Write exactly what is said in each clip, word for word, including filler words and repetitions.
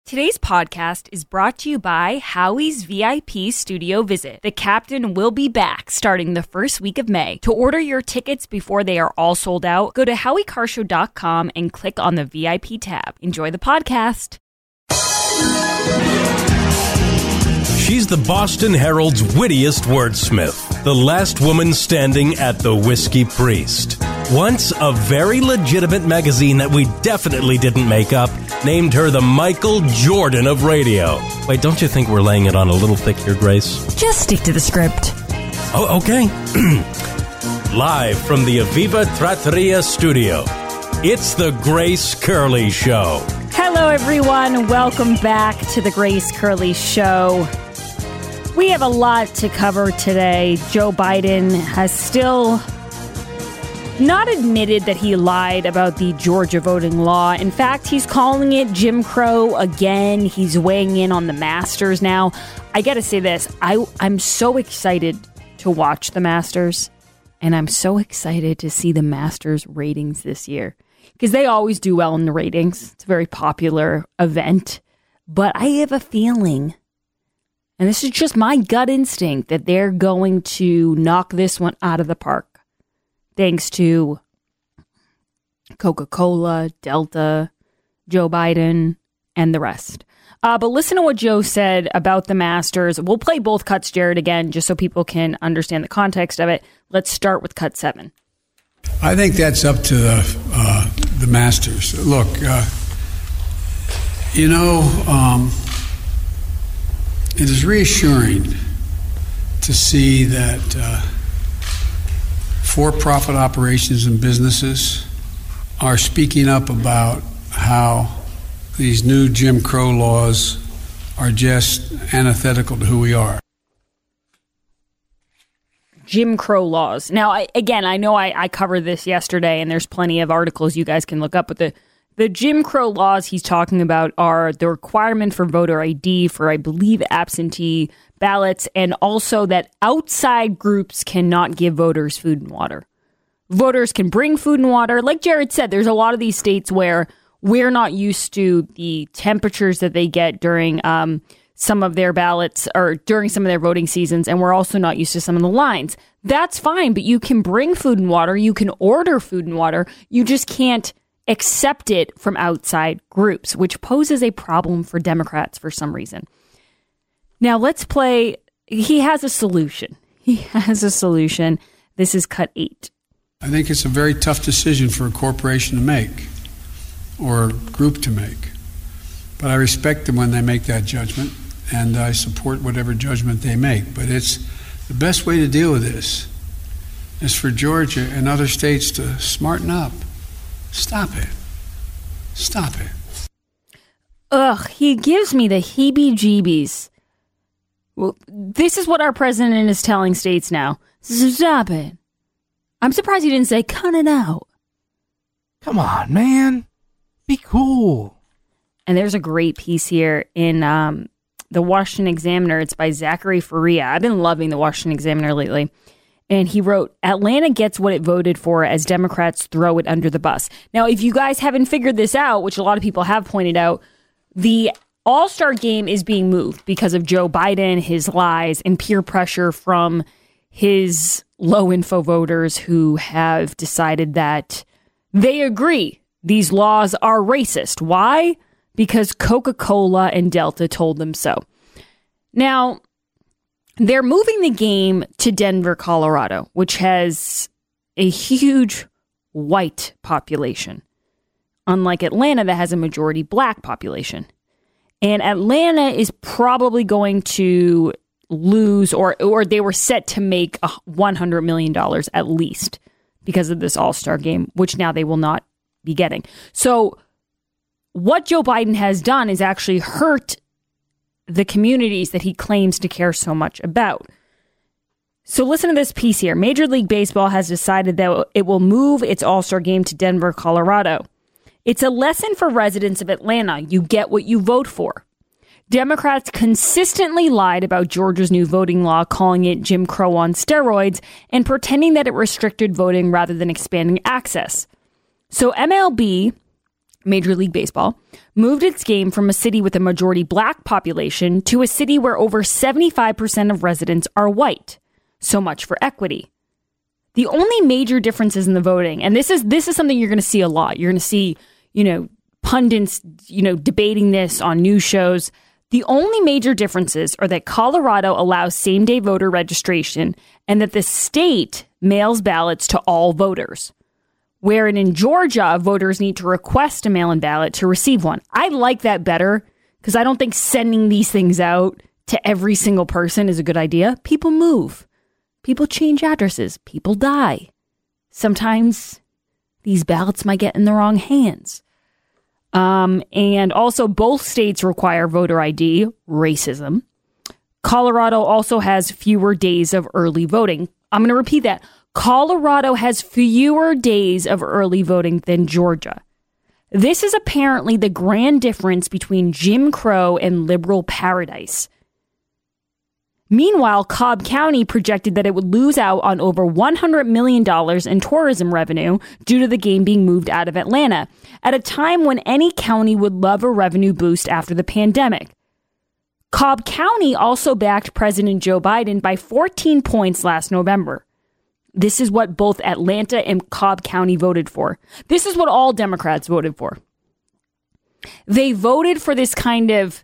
Today's podcast is brought to you by Howie's V I P Studio Visit. The Captain will be back starting the first week of May. To order your tickets before they are all sold out, go to howie carshow dot com and click on the V I P tab. Enjoy the podcast. She's the Boston Herald's wittiest wordsmith, the last woman standing at the Whiskey Priest. Once a very legitimate magazine that we definitely didn't make up named her the Michael Jordan of radio. Wait, don't you think we're laying it on a little thick here, Grace? Just stick to the script. Oh, okay. Live from the Aviva Trattoria studio, it's the Grace Curley Show. Hello, everyone. Welcome back to the Grace Curley Show. We have a lot to cover today. Joe Biden has still not admitted that he lied about the Georgia voting law. In fact, he's calling it Jim Crow again. He's weighing in on the Masters now. I got to say this. I, I'm so excited to watch the Masters, and I'm so excited to see the Masters ratings this year because they always do well in the ratings. It's a very popular event, but I have a feeling, and this is just my gut instinct, that they're going to knock this one out of the park. Thanks to Coca-Cola, Delta, Joe Biden, and the rest. Uh, but listen to what Joe said about the Masters. We'll play both cuts, Jared, again, just so people can understand the context of it. Let's start with cut seven. I think that's up to the, uh, the Masters. Look, uh, you know, um, it is reassuring to see that uh, for-profit operations and businesses are speaking up about how these new Jim Crow laws are just antithetical to who we are. Jim Crow laws. Now, I, again, I know I, I covered this yesterday, and there's plenty of articles you guys can look up, but the, the Jim Crow laws he's talking about are the requirement for voter I D for, I believe, absentee ballots, and also that outside groups cannot give voters food and water. Voters can bring food and water. Like Jared said, there's a lot of these states where we're not used to the temperatures that they get during um, some of their ballots or during some of their voting seasons, and we're also not used to some of the lines. That's fine, but you can bring food and water. You can order food and water. You just can't accept it from outside groups, which poses a problem for Democrats for some reason. Now, let's play. He has a solution. He has a solution. This is cut eight. I think it's a very tough decision for a corporation to make or a group to make. But I respect them when they make that judgment, and I support whatever judgment they make. But it's the best way to deal with this is for Georgia and other states to smarten up. Stop it. Stop it. Ugh, he gives me the heebie-jeebies. Well, this is what our president is telling states now. Stop it. I'm surprised he didn't say, cut it out. Come on, man. Be cool. And there's a great piece here in um, the Washington Examiner. It's by Zachary Faria. I've been loving the Washington Examiner lately. And he wrote, Atlanta gets what it voted for as Democrats throw it under the bus. Now, if you guys haven't figured this out, which a lot of people have pointed out, the All-Star game is being moved because of Joe Biden, his lies, and peer pressure from his low-info voters who have decided that they agree these laws are racist. Why? Because Coca-Cola and Delta told them so. Now, they're moving the game to Denver, Colorado, which has a huge white population, unlike Atlanta that has a majority black population. And Atlanta is probably going to lose, or or they were set to make one hundred million dollars at least because of this All-Star game, which now they will not be getting. So what Joe Biden has done is actually hurt the communities that he claims to care so much about. So listen to this piece here. Major League Baseball has decided that it will move its All-Star game to Denver, Colorado. It's a lesson for residents of Atlanta. You get what you vote for. Democrats consistently lied about Georgia's new voting law, calling it Jim Crow on steroids and pretending that it restricted voting rather than expanding access. So M L B Major League Baseball, moved its game from a city with a majority black population to a city where over seventy-five percent of residents are white. So much for equity. The only major differences in the voting, and this is this is something you're going to see a lot. You're going to see, you know, pundits, you know, debating this on news shows. The only major differences are that Colorado allows same-day voter registration and that the state mails ballots to all voters. Wherein in Georgia, voters need to request a mail-in ballot to receive one. I like that better because I don't think sending these things out to every single person is a good idea. People move. People change addresses. People die. Sometimes these ballots might get in the wrong hands. Um, and also both states require voter I D, racism. Colorado also has fewer days of early voting. I'm going to repeat that. Colorado has fewer days of early voting than Georgia. This is apparently the grand difference between Jim Crow and liberal paradise. Meanwhile, Cobb County projected that it would lose out on over one hundred million dollars in tourism revenue due to the game being moved out of Atlanta, at a time when any county would love a revenue boost after the pandemic. Cobb County also backed President Joe Biden by fourteen points last November. This is what both Atlanta and Cobb County voted for. This is what all Democrats voted for. They voted for this kind of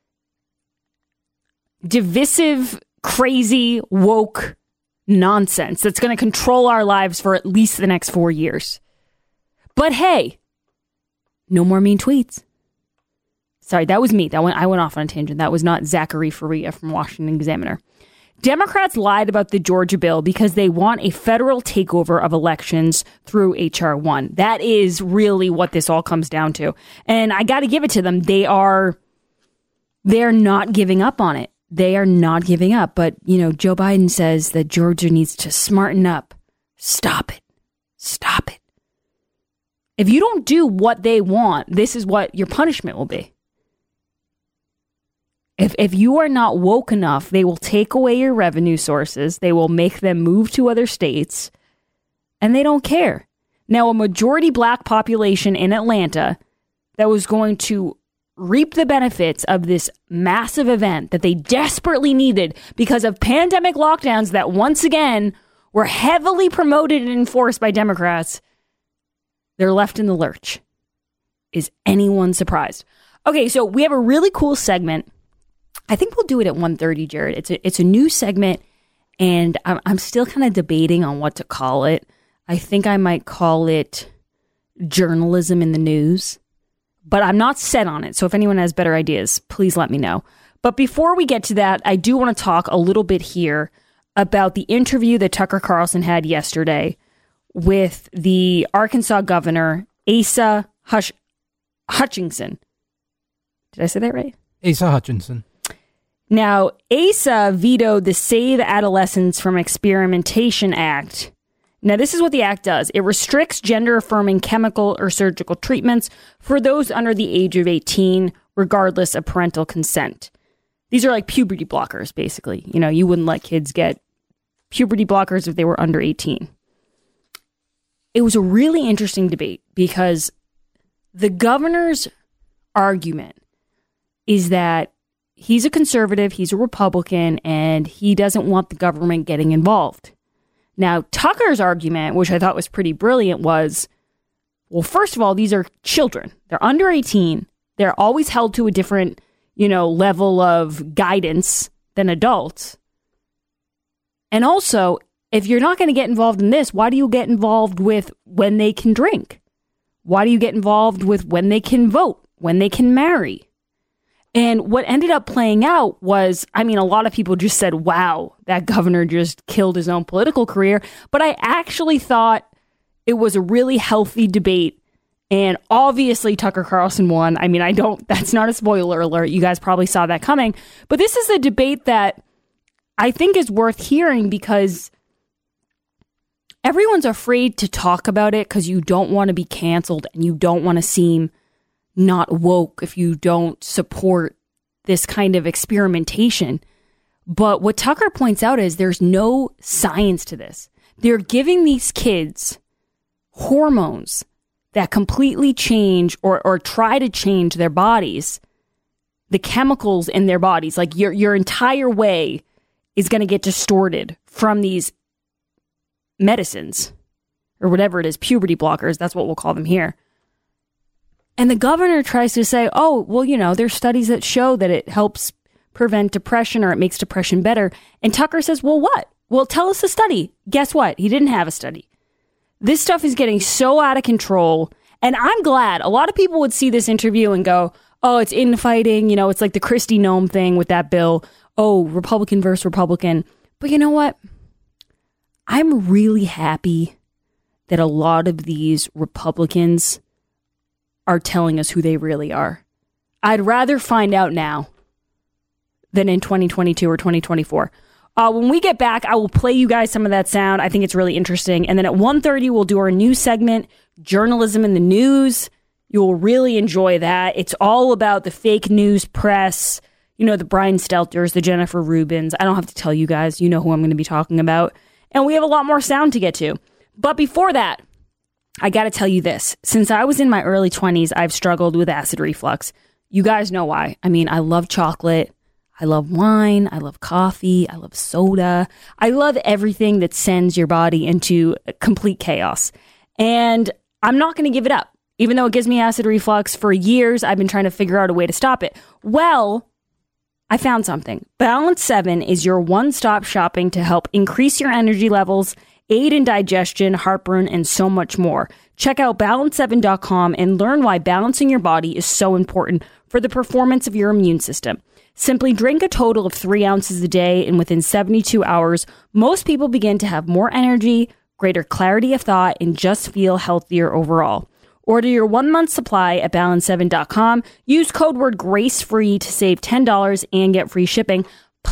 divisive, crazy, woke nonsense that's going to control our lives for at least the next four years. But hey, no more mean tweets. Sorry, that was me. That went, I went off on a tangent. That was not Zachary Faria from Washington Examiner. Democrats lied about the Georgia bill because they want a federal takeover of elections through H R one. That is really what this all comes down to. And I got to give it to them. They are, they're not giving up on it. They are not giving up. But, you know, Joe Biden says that Georgia needs to smarten up. Stop it. Stop it. If you don't do what they want, this is what your punishment will be. If if you are not woke enough, they will take away your revenue sources. They will make them move to other states. And they don't care. Now, a majority black population in Atlanta that was going to reap the benefits of this massive event that they desperately needed because of pandemic lockdowns that once again were heavily promoted and enforced by Democrats, they're left in the lurch. Is anyone surprised? Okay, so we have a really cool segment. I think we'll do it at one thirty, Jared. It's a, it's a new segment, and I'm, I'm still kind of debating on what to call it. I think I might call it journalism in the news. But I'm not set on it. So if anyone has better ideas, please let me know. But before we get to that, I do want to talk a little bit here about the interview that Tucker Carlson had yesterday with the Arkansas governor, Asa Hush- Hutchinson. Did I say that right? Asa Hutchinson. Now, Asa vetoed the Save Adolescents from Experimentation Act. Now, this is what the act does. It restricts gender-affirming chemical or surgical treatments for those under the age of eighteen, regardless of parental consent. These are like puberty blockers, basically. You know, you wouldn't let kids get puberty blockers if they were under eighteen. It was a really interesting debate because the governor's argument is that he's a conservative, he's a Republican, and he doesn't want the government getting involved. Now, Tucker's argument, which I thought was pretty brilliant, was, well, first of all, these are children. They're under eighteen. They're always held to a different, you know, level of guidance than adults. And also, if you're not going to get involved in this, why do you get involved with when they can drink? Why do you get involved with when they can vote, when they can marry? And what ended up playing out was, I mean, a lot of people just said, wow, that governor just killed his own political career. But I actually thought it was a really healthy debate. And obviously Tucker Carlson won. I mean, I don't, that's not a spoiler alert. You guys probably saw that coming. But this is a debate that I think is worth hearing because everyone's afraid to talk about it because you don't want to be canceled and you don't want to seem not woke if you don't support this kind of experimentation. But what Tucker points out is there's no science to this. They're giving these kids hormones that completely change or, or try to change their bodies, the chemicals in their bodies, like your, your entire way is going to get distorted from these medicines or whatever it is, puberty blockers. That's what we'll call them here. And the governor tries to say, oh, well, you know, there's studies that show that it helps prevent depression or it makes depression better. And Tucker says, well, what? Well, tell us the study. Guess what? He didn't have a study. This stuff is getting so out of control. And I'm glad a lot of people would see this interview and go, oh, it's infighting. You know, it's like the Kristi Noem thing with that bill. Oh, Republican versus Republican. But you know what? I'm really happy that a lot of these Republicans are telling us who they really are. I'd rather find out now than in twenty twenty-two or twenty twenty-four. Uh, when we get back, I will play you guys some of that sound. I think it's really interesting. And then at one thirty, we'll do our news segment, Journalism in the News. You'll really enjoy that. It's all about the fake news press, you know, the Brian Stelters, the Jennifer Rubins. I don't have to tell you guys. You know who I'm going to be talking about. And we have a lot more sound to get to. But before that, I got to tell you this. Since I was in my early twenties, I've struggled with acid reflux. You guys know why. I mean, I love chocolate. I love wine. I love coffee. I love soda. I love everything that sends your body into complete chaos. And I'm not going to give it up. Even though it gives me acid reflux, for years, I've been trying to figure out a way to stop it. Well, I found something. Balance seven is your one-stop shopping to help increase your energy levels, aid in digestion, heartburn, and so much more. Check out balance seven dot com and learn why balancing your body is so important for the performance of your immune system. Simply drink a total of three ounces a day, and within seventy-two hours, most people begin to have more energy, greater clarity of thought, and just feel healthier overall. Order your one-month supply at balance seven dot com. Use code word GRACEFREE to save ten dollars and get free shipping.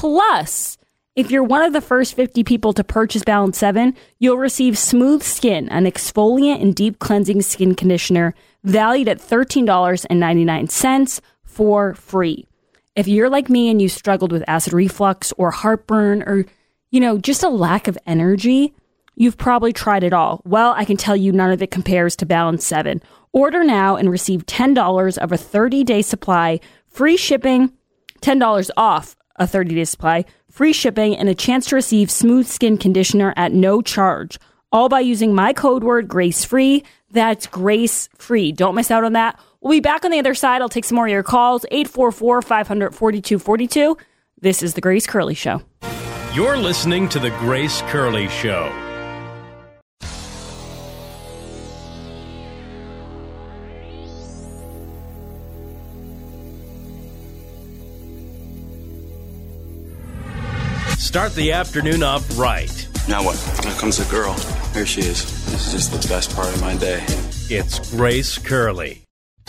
Plus, if you're one of the first fifty people to purchase Balance seven, you'll receive Smooth Skin, an exfoliant and deep cleansing skin conditioner valued at thirteen dollars and ninety-nine cents for free. If you're like me and you struggled with acid reflux or heartburn or, you know, just a lack of energy, you've probably tried it all. Well, I can tell you none of it compares to Balance seven. Order now and receive ten dollars of a thirty-day supply, free shipping, ten dollars off a thirty-day supply, free shipping, and a chance to receive Smooth Skin Conditioner at no charge. All by using my code word GRACEFREE. That's GRACEFREE. Don't miss out on that. We'll be back on the other side. I'll take some more of your calls. eight four four, five hundred, forty-two forty-two. This is The Grace Curley Show. You're listening to The Grace Curley Show. Start the afternoon off right. Now what? Here comes the girl. Here she is. This is just the best part of my day. It's Grace Curley.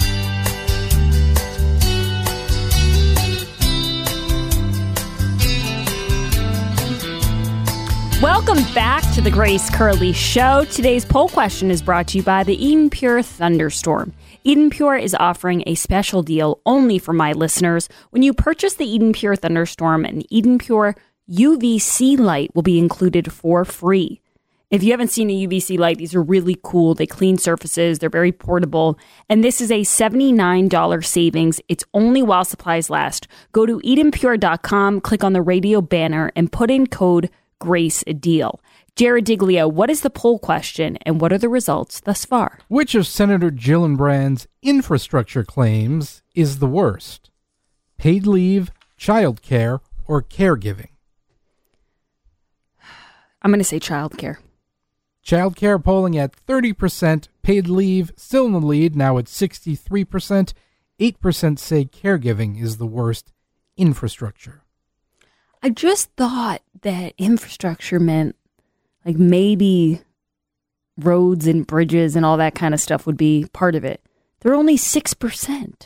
Welcome back to the Grace Curley Show. Today's poll question is brought to you by the Eden Pure Thunderstorm. Eden Pure is offering a special deal only for my listeners. When you purchase the Eden Pure Thunderstorm, an Eden Pure U V C light will be included for free. If you haven't seen a U V C light, these are really cool. They clean surfaces. They're very portable. And this is a seventy-nine dollars savings. It's only while supplies last. Go to eden pure dot com, click on the radio banner, and put in code Grace Deal. Jared Diglio, what is the poll question and what are the results thus far? Which of Senator Gillibrand's infrastructure claims is the worst? Paid leave, child care, or caregiving? I'm going to say childcare. Childcare polling at thirty percent. Paid leave still in the lead, now at sixty-three percent. eight percent say caregiving is the worst infrastructure. I just thought that infrastructure meant like maybe roads and bridges and all that kind of stuff would be part of it. They're only six percent.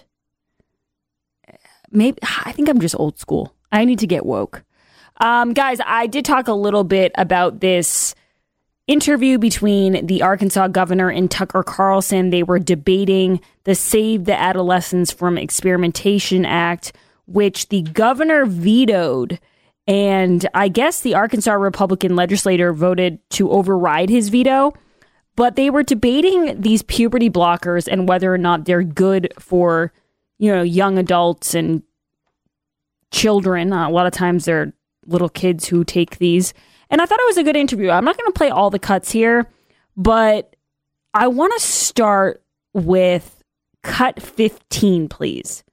Maybe I think I'm just old school. I need to get woke. Um, guys, I did talk a little bit about this interview between the Arkansas governor and Tucker Carlson. They were debating the Save the Adolescents from Experimentation Act, which the governor vetoed. And I guess the Arkansas Republican legislator voted to override his veto. But they were debating these puberty blockers and whether or not they're good for, you know, young adults and children. Uh, a lot of times they're little kids who take these. And I thought it was a good interview. I'm not going to play all the cuts here, but I want to start with cut fifteen, please.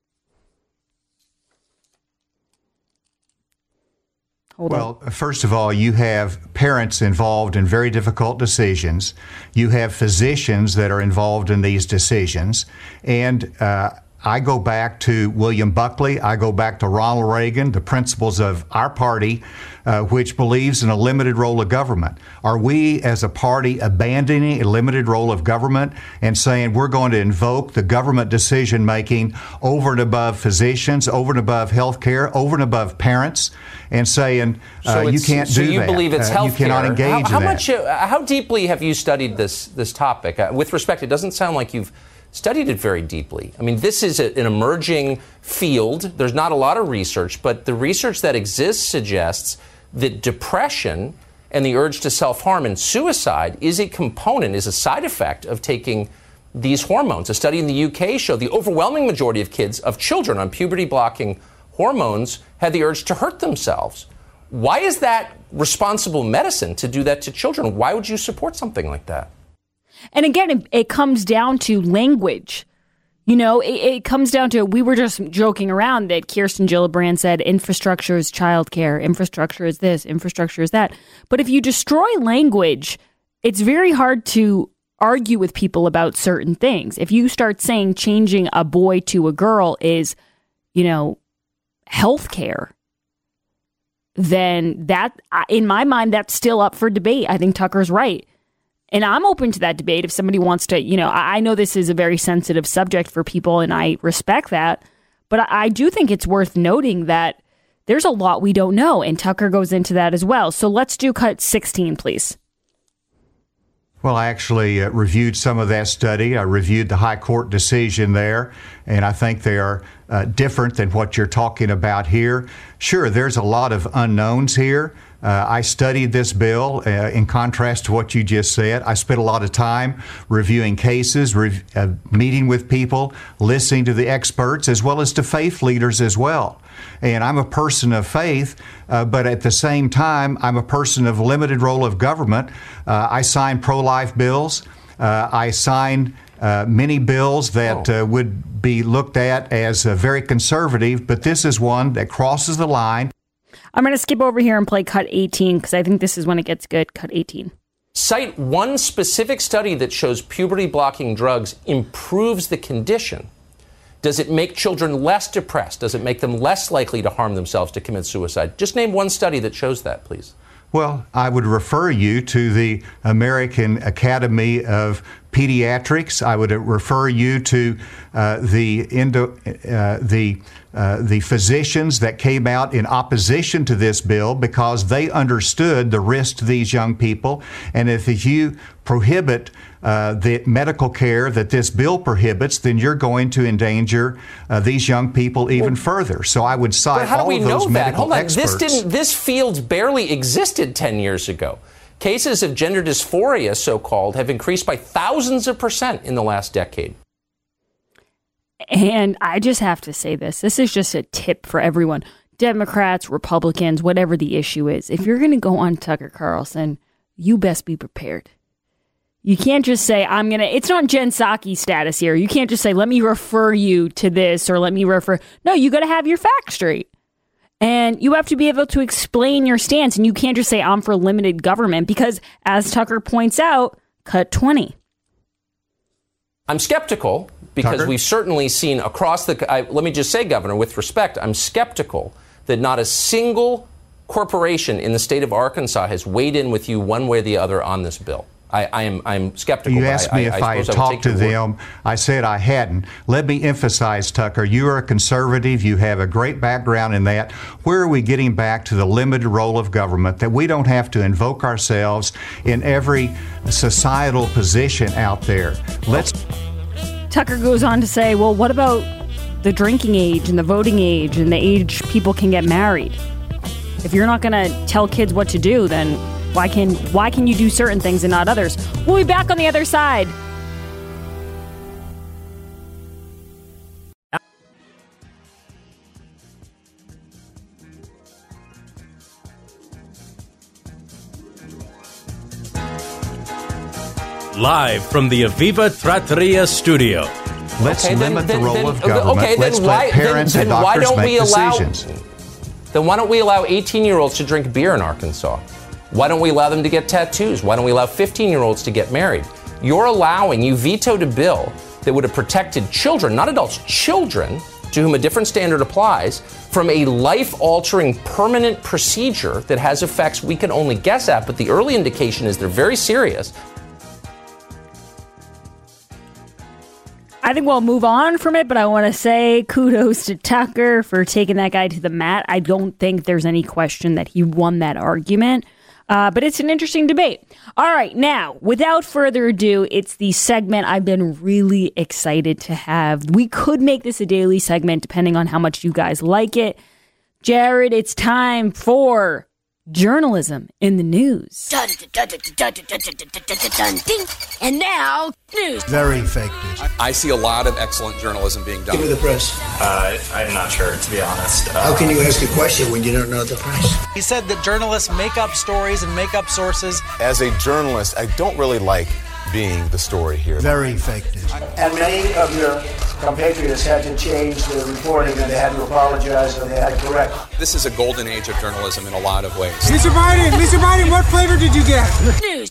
Hold well, on. First of all, you have parents involved in very difficult decisions. You have physicians that are involved in these decisions. And uh, I go back to William Buckley. I go back to Ronald Reagan, the principles of our party, uh, which believes in a limited role of government. Are we as a party abandoning a limited role of government and saying we're going to invoke the government decision making over and above physicians, over and above health care, over and above parents, and saying uh, so you can't so do you that? believe it's uh, health You cannot care. engage how, how in that. Much, uh, how deeply have you studied this this topic? Uh, with respect, it doesn't sound like you've studied it very deeply. I mean, this is a, an emerging field. There's not a lot of research, but the research that exists suggests that depression and the urge to self-harm and suicide is a component, is a side effect of taking these hormones. A study in the U K showed the overwhelming majority of kids, of children on puberty-blocking hormones, had the urge to hurt themselves. Why is that responsible medicine to do that to children? Why would you support something like that? And again, it, it comes down to language. You know, it, it comes down to, we were just joking around that Kirsten Gillibrand said infrastructure is childcare, infrastructure is this, infrastructure is that. But if you destroy language, it's very hard to argue with people about certain things. If you start saying changing a boy to a girl is, you know, healthcare, then that, in my mind, that's still up for debate. I think Tucker's right. And I'm open to that debate if somebody wants to, you know, I know this is a very sensitive subject for people and I respect that. But I do think it's worth noting that there's a lot we don't know. And Tucker goes into that as well. So let's do cut sixteen, please. Well, I actually uh, reviewed some of that study. I reviewed the high court decision there, and I think they are uh, different than what you're talking about here. Sure, there's a lot of unknowns here. Uh, I studied this bill uh, in contrast to what you just said. I spent a lot of time reviewing cases, re- uh, meeting with people, listening to the experts, as well as to faith leaders as well. And I'm a person of faith, uh, but at the same time, I'm a person of limited role of government. Uh, I sign pro-life bills. Uh, I sign uh, many bills that uh, would be looked at as uh, very conservative, but this is one that crosses the line. I'm going to skip over here and play cut eighteen because I think this is when it gets good. Cut eighteen. Cite one specific study that shows puberty-blocking drugs improves the condition. Does it make children less depressed? Does it make them less likely to harm themselves, to commit suicide? Just name one study that shows that, please. Well, I would refer you to the American Academy of Pediatrics. I would refer you to uh, the endo, uh, the uh, the physicians that came out in opposition to this bill because they understood the risk to these young people. And if you prohibit uh, the medical care that this bill prohibits, then you're going to endanger uh, these young people even well, further. So I would cite how all do we of those know medical that? Hold on. experts. This didn't. This field barely existed ten years ago. Cases of gender dysphoria, so-called, have increased by thousands of percent in the last decade. And I just have to say this. This is just a tip for everyone. Democrats, Republicans, whatever the issue is. If you're going to go on Tucker Carlson, you best be prepared. You can't just say, I'm going to, it's not Jen Psaki status here. You can't just say, let me refer you to this or let me refer. No, you got to have your facts straight. And you have to be able to explain your stance. And you can't just say, I'm for limited government, because as Tucker points out, cut twenty. I'm skeptical because Tucker? we've certainly seen across the, I, let me just say, Governor, with respect, I'm skeptical that not a single corporation in the state of Arkansas has weighed in with you one way or the other on this bill. I, I am I'm skeptical. You asked me I, if I, I, I had I talked to them. I said I hadn't. Let me emphasize, Tucker, you are a conservative. You have a great background in that. Where are we getting back to the limited role of government, that we don't have to invoke ourselves in every societal position out there? Let's. Tucker goes on to say, well, what about the drinking age and the voting age and the age people can get married? If you're not going to tell kids what to do, then Why can why can you do certain things and not others? We'll be back on the other side. Live from the Aviva Trattoria studio. Let's Okay, then- limit then- the role then- of government. okay, then Let's why- let parents then- and then why doctors don't make we allow- decisions. Then why don't we allow eighteen-year-olds to drink beer in Arkansas? Why don't we allow them to get tattoos? Why don't we allow fifteen-year-olds to get married? You're allowing, you vetoed a bill that would have protected children, not adults, children, to whom a different standard applies, from a life-altering permanent procedure that has effects we can only guess at, but the early indication is they're very serious. I think we'll move on from it, but I want to say kudos to Tucker for taking that guy to the mat. I don't think there's any question that he won that argument, uh, but it's an interesting debate. All right, now, without further ado, it's the segment I've been really excited to have. We could make this a daily segment depending on how much you guys like it. Jared, it's time for Journalism in the News. And now, news. Very fake news. I see a lot of excellent journalism being done. Give me the press. Uh, I'm not sure, to be honest. Uh, How can you ask a question when you don't know the press? He said that journalists make up stories and make up sources. As a journalist, I don't really like being the story here. Very fake news. And many of your compatriots had to change their reporting, and they had to apologize, and they had to correct. This is a golden age of journalism in a lot of ways. Mister Biden, Mister Biden, what flavor did you get? News.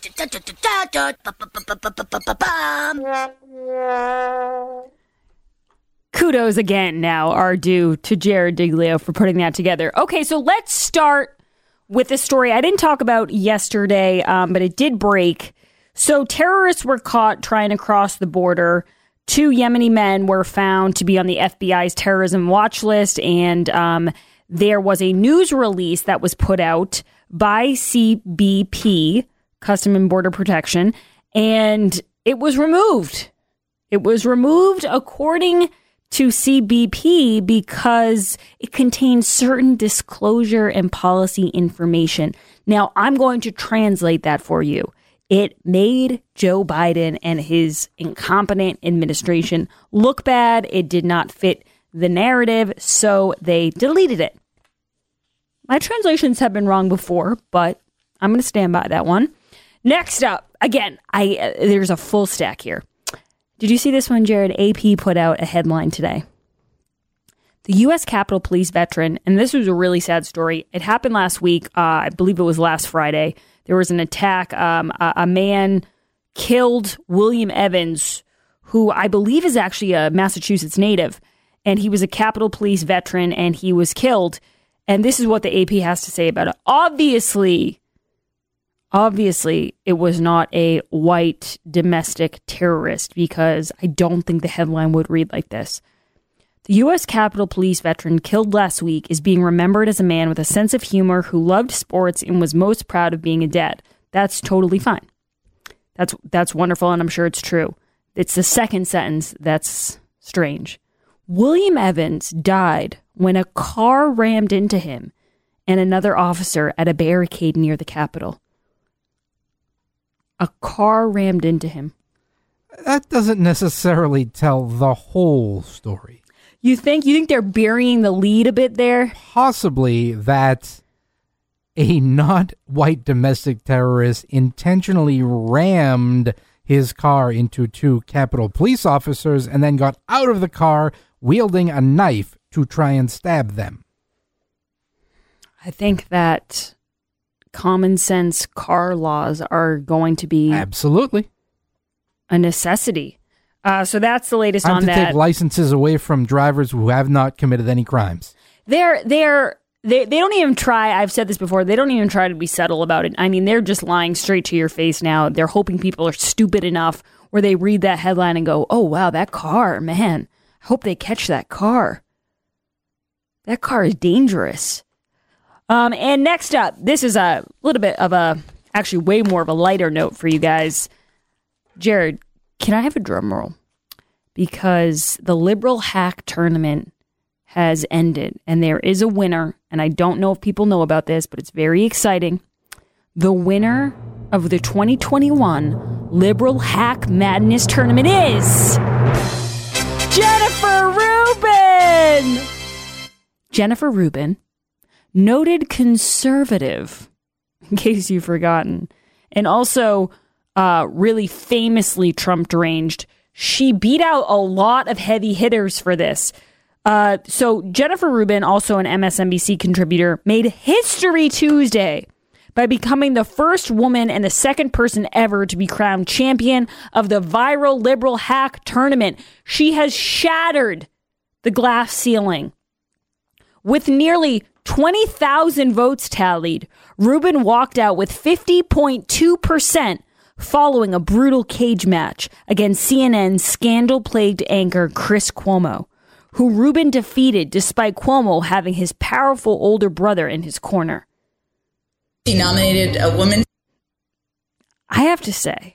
Kudos again now are due to Jared Diglio for putting that together. Okay, so let's start with the story I didn't talk about yesterday, um, but it did break. So terrorists were caught trying to cross the border. Two Yemeni men were found to be on the F B I's terrorism watch list, and um, there was a news release that was put out by C B P, Custom and Border Protection, and it was removed. It was removed according to C B P because it contains certain disclosure and policy information. Now, I'm going to translate that for you. It made Joe Biden and his incompetent administration look bad. It did not fit the narrative, so they deleted it. My translations have been wrong before, but I'm going to stand by that one. Next up, again, I uh, there's a full stack here. Did you see this one, Jared? A P put out a headline today. The U S Capitol Police veteran, and this was a really sad story. It happened last week. Uh, I believe it was last Friday. There was an attack. Um, a, a man killed William Evans, who I believe is actually a Massachusetts native. And he was a Capitol Police veteran, and he was killed. And this is what the A P has to say about it. Obviously, obviously, it was not a white domestic terrorist, because I don't think the headline would read like this. The U S Capitol Police veteran killed last week is being remembered as a man with a sense of humor who loved sports and was most proud of being a dad. That's totally fine. That's that's wonderful, and I'm sure it's true. It's the second sentence that's strange. William Evans died when a car rammed into him and another officer at a barricade near the Capitol. A car rammed into him. That doesn't necessarily tell the whole story. You think you think they're burying the lead a bit there? Possibly that a not white domestic terrorist intentionally rammed his car into two Capitol Police officers and then got out of the car wielding a knife to try and stab them. I think that common sense car laws are going to be absolutely a necessity. Uh, so that's the latest Time on to that. take licenses away from drivers who have not committed any crimes. They're they're they they don't even try. I've said this before. They don't even try to be subtle about it. I mean, they're just lying straight to your face now. They're hoping people are stupid enough where they read that headline and go, "Oh wow, that car, man! I hope they catch that car. That car is dangerous." Um, and next up, this is a little bit of a, actually way more of a lighter note for you guys. Jared, can I have a drum roll? Because the Liberal Hack Tournament has ended, and there is a winner, and I don't know if people know about this, but it's very exciting. The winner of the twenty twenty-one Liberal Hack Madness Tournament is Jennifer Rubin! Jennifer Rubin, noted conservative, in case you've forgotten, and also uh, really famously Trump deranged. She beat out a lot of heavy hitters for this. Uh, so Jennifer Rubin, also an M S N B C contributor, made history Tuesday by becoming the first woman and the second person ever to be crowned champion of the viral liberal hack tournament. She has shattered the glass ceiling. With nearly twenty thousand votes tallied, Rubin walked out with fifty point two percent following a brutal cage match against C N N's scandal-plagued anchor Chris Cuomo, who Rubin defeated despite Cuomo having his powerful older brother in his corner. He nominated a woman. I have to say,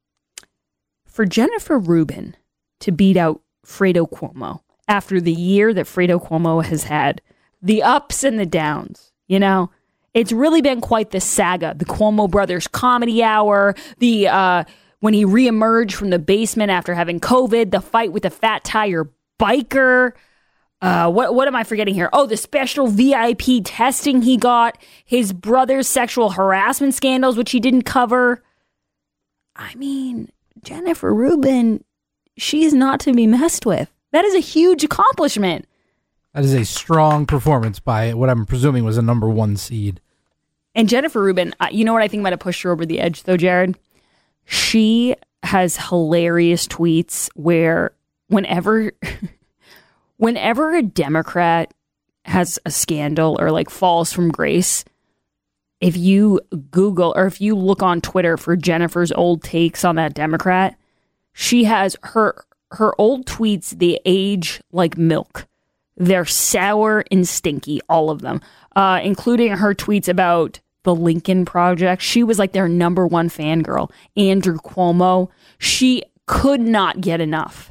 for Jennifer Rubin to beat out Fredo Cuomo after the year that Fredo Cuomo has had, the ups and the downs, you know, it's really been quite the saga. The Cuomo Brothers Comedy Hour, the uh, when he reemerged from the basement after having COVID, the fight with the fat tire biker. Uh, what what am I forgetting here? Oh, the special V I P testing he got, his brother's sexual harassment scandals, which he didn't cover. I mean, Jennifer Rubin, she's not to be messed with. That is a huge accomplishment. That is a strong performance by what I'm presuming was a number one seed. And Jennifer Rubin, uh, you know what I think might have pushed her over the edge, though, Jared? She has hilarious tweets where whenever, whenever a Democrat has a scandal or like falls from grace, if you Google or if you look on Twitter for Jennifer's old takes on that Democrat, she has her her old tweets, they age like milk. They're sour and stinky, all of them, uh, including her tweets about the Lincoln Project. She was like their number one fangirl. Andrew Cuomo. She could not get enough.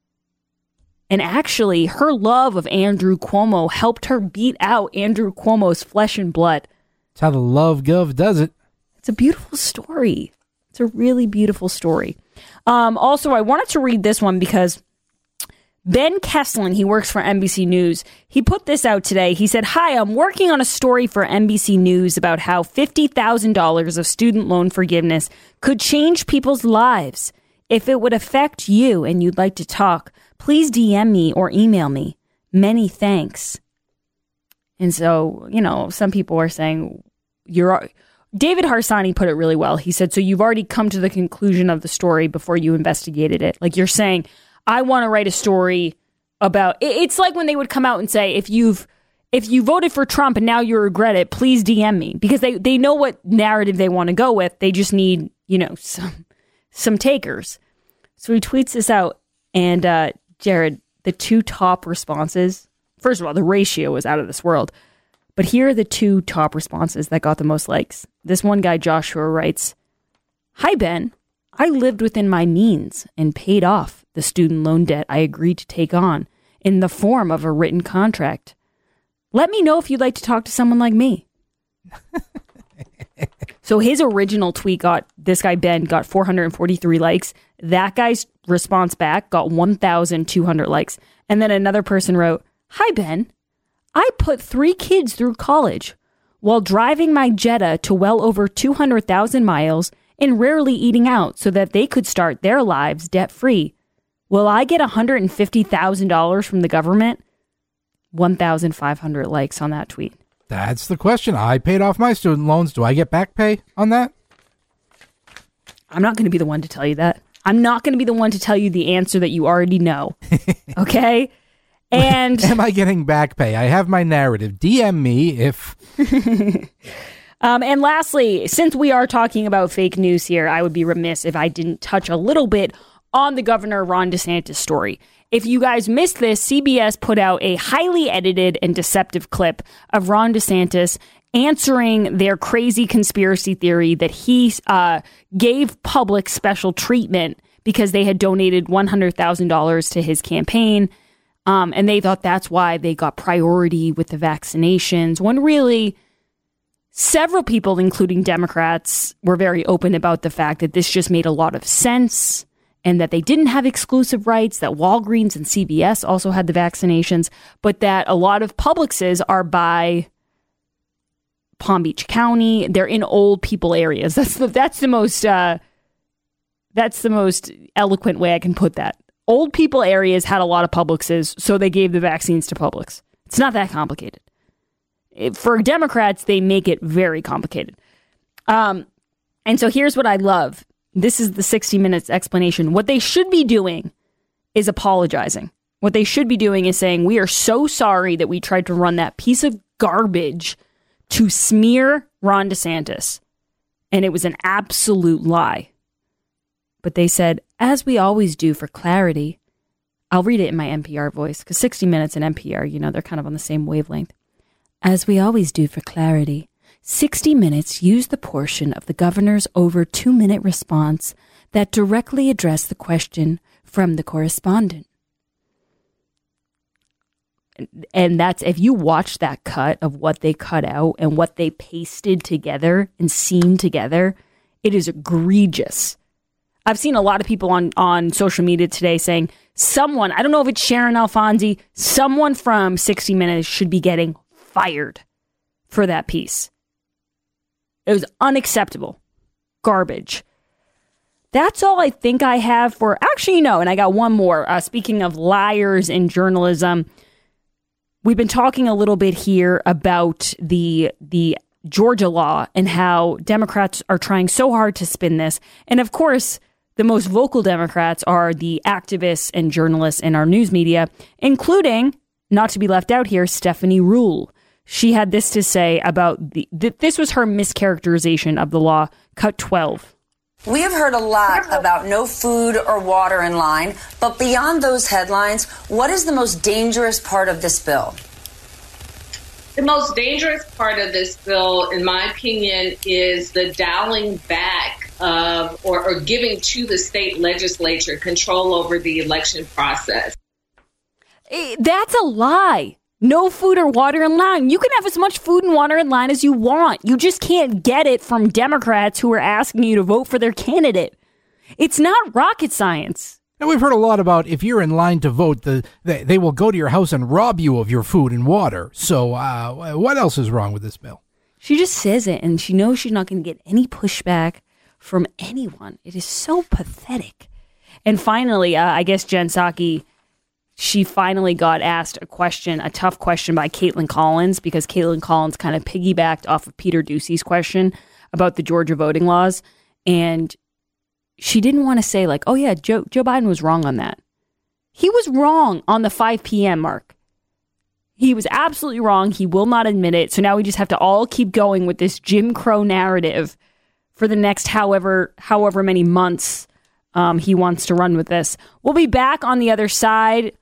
And actually, her love of Andrew Cuomo helped her beat out Andrew Cuomo's flesh and blood. That's how the love gov does it. It's a beautiful story. It's a really beautiful story. Um, also, I wanted to read this one because Ben Kesslin, he works for N B C News. He put this out today. He said, "Hi, I'm working on a story for N B C News about how fifty thousand dollars of student loan forgiveness could change people's lives. If it would affect you and you'd like to talk, please D M me or email me. Many thanks." And so, you know, some people are saying, you're... David Harsanyi put it really well. He said, so you've already come to the conclusion of the story before you investigated it. Like you're saying, I want to write a story about... It's like when they would come out and say, if you've if you voted for Trump and now you regret it, please D M me. Because they, they know what narrative they want to go with. They just need, you know, some, some takers. So he tweets this out. And uh, Jared, the two top responses... First of all, the ratio was out of this world. But here are the two top responses that got the most likes. This one guy, Joshua, writes, "Hi, Ben. I lived within my means and paid off the student loan debt I agreed to take on in the form of a written contract. Let me know if you'd like to talk to someone like me." So his original tweet got, this guy, Ben, got four hundred forty-three likes. That guy's response back got one thousand two hundred likes. And then another person wrote, "Hi, Ben. I put three kids through college while driving my Jetta to well over two hundred thousand miles and rarely eating out so that they could start their lives debt-free. Will I get one hundred fifty thousand dollars from the government?" one thousand five hundred likes on that tweet. That's the question. I paid off my student loans. Do I get back pay on that? I'm not going to be the one to tell you that. I'm not going to be the one to tell you the answer that you already know. Okay? And am I getting back pay? I have my narrative. D M me if... um, and lastly, since we are talking about fake news here, I would be remiss if I didn't touch a little bit on the Governor Ron DeSantis story. If you guys missed this, C B S put out a highly edited and deceptive clip of Ron DeSantis answering their crazy conspiracy theory that he uh, gave public special treatment because they had donated one hundred thousand dollars to his campaign. Um, and they thought that's why they got priority with the vaccinations, when really Several people, including Democrats, were very open about the fact that this just made a lot of sense and that they didn't have exclusive rights, that Walgreens and C V S also had the vaccinations, but that a lot of Publixes are by Palm Beach County. They're in old people areas. That's the, that's the most uh, that's the most eloquent way I can put that. Old people areas had a lot of Publixes, so they gave the vaccines to Publix. It's not that complicated. It, for Democrats, they make it very complicated. Um, and so here's what I love. This is the sixty minutes explanation. What they should be doing is apologizing. What they should be doing is saying, we are so sorry that we tried to run that piece of garbage to smear Ron DeSantis. And it was an absolute lie. But they said, as we always do for clarity, I'll read it in my N P R voice, because sixty minutes and N P R, you know, they're kind of on the same wavelength. As we always do for clarity, sixty minutes used the portion of the governor's over two-minute response that directly addressed the question from the correspondent. And that's, if you watch that cut of what they cut out and what they pasted together and seamed together, it is egregious. I've seen a lot of people on, on social media today saying someone, I don't know if it's Sharon Alfonsi, someone from sixty minutes should be getting fired for that piece. It was unacceptable. Garbage. That's all I think I have for, actually, no, and I got one more. Uh, speaking of liars in journalism, we've been talking a little bit here about the the Georgia law and how Democrats are trying so hard to spin this. And of course, the most vocal Democrats are the activists and journalists in our news media, including, not to be left out here, Stephanie Ruhle. She had this to say about the, th- this was her mischaracterization of the law, cut twelve. We have heard a lot about no food or water in line, but beyond those headlines, what is the most dangerous part of this bill? The most dangerous part of this bill, in my opinion, is the dialing back of or, or giving to the state legislature control over the election process. That's a lie. No food or water in line. You can have as much food and water in line as you want. You just can't get it from Democrats who are asking you to vote for their candidate. It's not rocket science. And we've heard a lot about if you're in line to vote, the they, they will go to your house and rob you of your food and water. So uh, what else is wrong with this bill? She just says it, and she knows she's not going to get any pushback from anyone. It is so pathetic. And finally, uh, I guess Jen Psaki, she finally got asked a question, a tough question by Caitlin Collins, because Caitlin Collins kind of piggybacked off of Peter Doocy's question about the Georgia voting laws. And she didn't want to say like, oh yeah, Joe, Joe Biden was wrong on that. He was wrong on the five p.m. mark. He was absolutely wrong. He will not admit it. So now we just have to all keep going with this Jim Crow narrative for the next however, however many months um, he wants to run with this. We'll be back on the other side,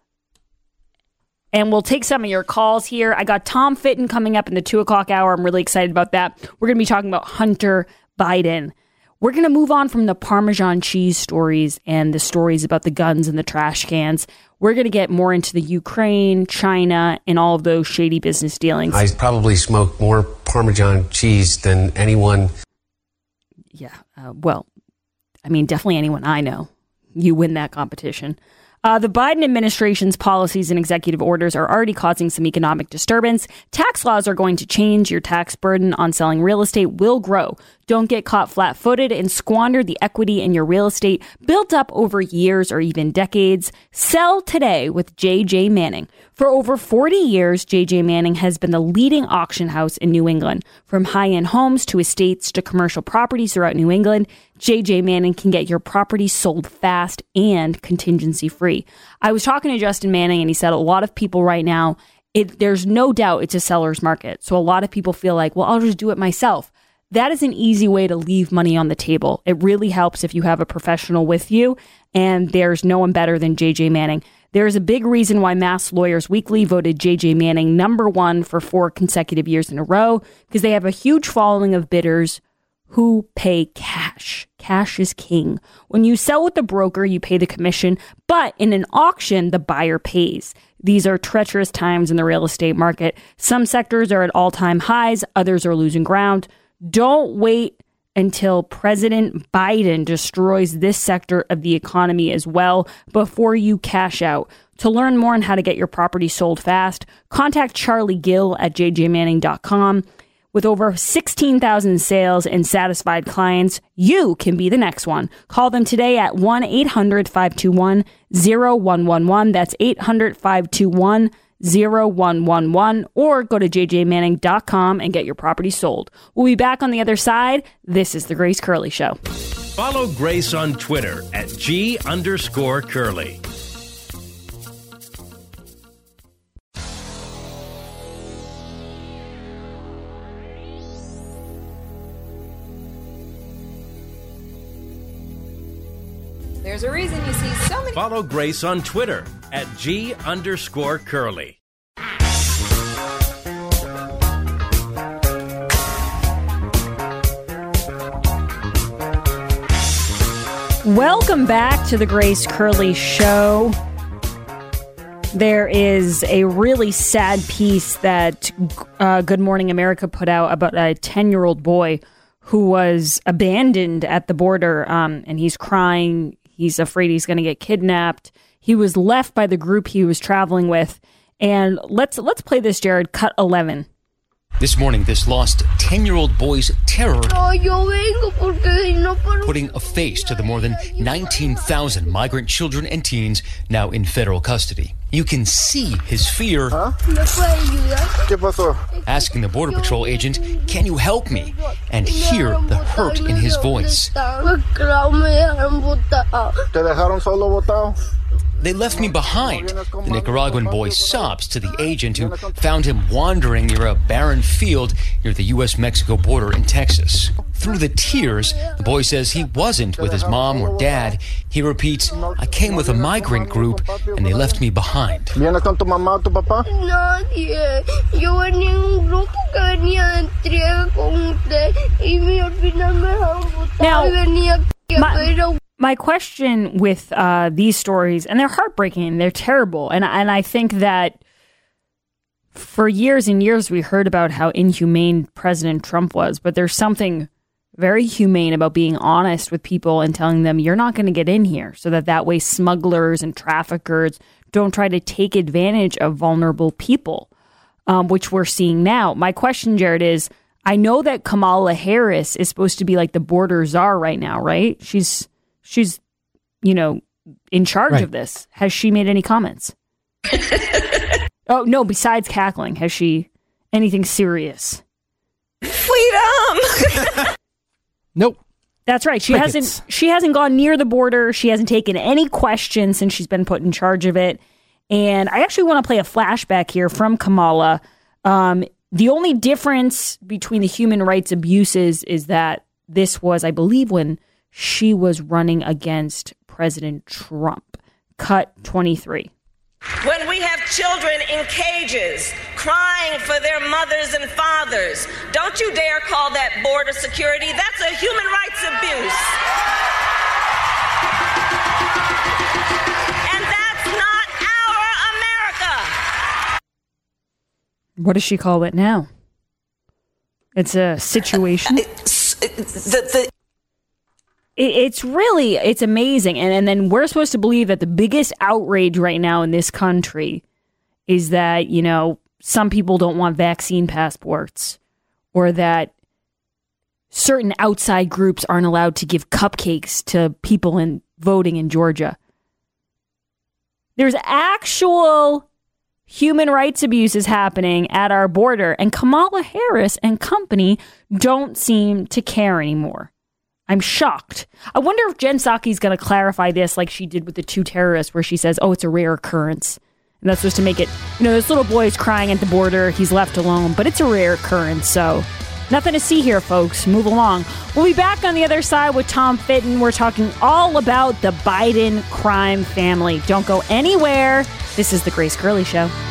and we'll take some of your calls here. I got Tom Fitton coming up in the two o'clock hour. I'm really excited about that. We're going to be talking about Hunter Biden. We're going to move on from the Parmesan cheese stories and the stories about the guns and the trash cans. We're going to get more into the Ukraine, China, and all of those shady business dealings. I probably smoke more Parmesan cheese than anyone. Yeah, uh, well, I mean, definitely anyone I know. You win that competition. Uh, the Biden administration's policies and executive orders are already causing some economic disturbance. Tax laws are going to change. Your tax burden on selling real estate will grow. Don't get caught flat-footed and squander the equity in your real estate built up over years or even decades. Sell today with J J Manning. For over forty years, J J Manning has been the leading auction house in New England. From high-end homes to estates to commercial properties throughout New England, J J Manning can get your property sold fast and contingency-free. I was talking to Justin Manning, and he said a lot of people right now, it, there's no doubt it's a seller's market. So a lot of people feel like, well, I'll just do it myself. That is an easy way to leave money on the table. It really helps if you have a professional with you, and there's no one better than J J Manning. There's a big reason why Mass Lawyers Weekly voted J J Manning number one for four consecutive years in a row, because they have a huge following of bidders who pay cash. Cash is king. When you sell with the broker, you pay the commission, but in an auction, the buyer pays. These are treacherous times in the real estate market. Some sectors are at all-time highs, others are losing ground. Don't wait until President Biden destroys this sector of the economy as well before you cash out. To learn more on how to get your property sold fast, contact Charlie Gill at j j manning dot com. With over sixteen thousand sales and satisfied clients, you can be the next one. Call them today at one eight hundred five two one zero one one one. That's eight hundred five two one zero one one one. Or go to j j manning dot com and get your property sold. We'll be back on the other side. This is The Grace Curley Show. Follow Grace on Twitter at G underscore Curley. There's a reason you see so many. Follow Grace on Twitter at G underscore Curley. Welcome back to the Grace Curley Show. There is a really sad piece that uh, Good Morning America put out about a ten-year-old boy who was abandoned at the border, um, and he's crying. He's afraid he's going to get kidnapped. He was left by the group he was traveling with. And let's let's play this, Jared. Cut eleven. This morning, this lost ten-year-old boy's terror, putting a face to the more than nineteen thousand migrant children and teens now in federal custody. You can see his fear, huh? Asking the Border Patrol agent, "Can you help me?" and hear the hurt in his voice. "They left me behind," the Nicaraguan boy sobs to the agent who found him wandering near a barren field near the U S Mexico border in Texas. Through the tears, the boy says he wasn't with his mom or dad. He repeats, "I came with a migrant group and they left me behind." ¿Vienes con tu mamá o tu papá? Nadie. Yo venía en un grupo que venía de entrega con usted y al final me dejaron botar y venía my, my question with uh, these stories, and they're heartbreaking, they're terrible, and and I think that for years and years we heard about how inhumane President Trump was, but there's something very humane about being honest with people and telling them you're not going to get in here, so that that way smugglers and traffickers don't try to take advantage of vulnerable people, um, which we're seeing now. My question, Jared, is I know that Kamala Harris is supposed to be like the border czar right now, right? She's, she's, you know, in charge right. of this. Has she made any comments? Oh, no, besides cackling, has she anything serious? Freedom! Nope. That's right. She Crickets. hasn't she hasn't gone near the border. She hasn't taken any questions since she's been put in charge of it. And I actually want to play a flashback here from Kamala. Um, the only difference between the human rights abuses is that this was, I believe, when she was running against President Trump. Cut twenty-three. When we have children in cages crying for their mothers and fathers, don't you dare call that border security. That's a human rights abuse. And that's not our America. What does she call it now? It's a situation. It's, the, the It's really, it's amazing. And, and then we're supposed to believe that the biggest outrage right now in this country is that, you know, some people don't want vaccine passports, or that certain outside groups aren't allowed to give cupcakes to people in voting in Georgia. There's actual human rights abuses happening at our border, and Kamala Harris and company don't seem to care anymore. I'm shocked. I wonder if Jen Psaki's going to clarify this like she did with the two terrorists, where she says, oh, it's a rare occurrence. And that's supposed to make it, you know, this little boy's crying at the border. He's left alone, but it's a rare occurrence. So nothing to see here, folks. Move along. We'll be back on the other side with Tom Fitton. We're talking all about the Biden crime family. Don't go anywhere. This is The Grace Curley Show.